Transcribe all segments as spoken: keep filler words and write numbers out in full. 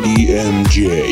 ای ام جی.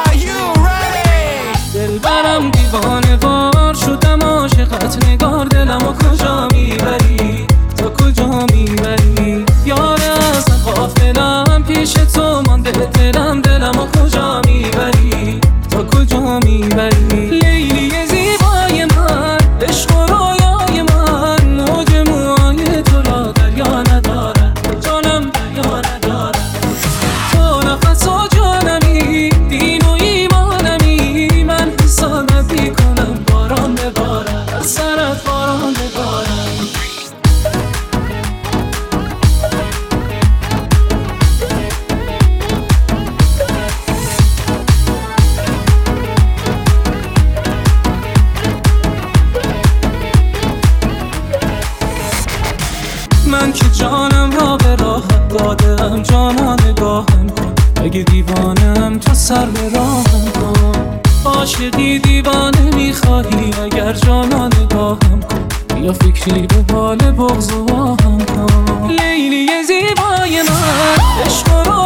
دلبرم دیوانه وار شدم عاشقت نگار، دلمو کجا میبری تو کجا میبری یار، اصلا غافلم پیش تو مانده دلم، دلمو کجا میبری تو کجا میبری لیلی زیبای من، عشق و رویای من، موج موهای تو را دریا ندارم، جانم دریا ندارم، تو نفس و جانمی، دین و ایمانمی، من حسادت میکنم باران ببارم از سرت باران ببارم. من که جانم را به راحت دادم، جانا نگاهم کن، اگه دیوانم تو سر به راهم کن، عاشقی دیوانه میخواهی اگر جانا نگاهم کن، یا فکری به حال بغض و آهم کن لیلی زیبای من، عشق و